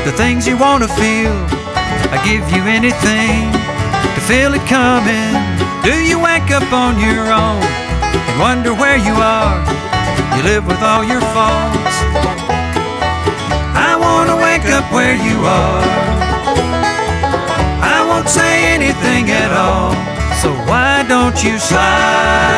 the things you want to feel. I give you anything to feel it coming. Do you wake up on your own and wonder where you are? You live with all your faults. I want to wake up where you are. I won't say anything at all. So why don't you slide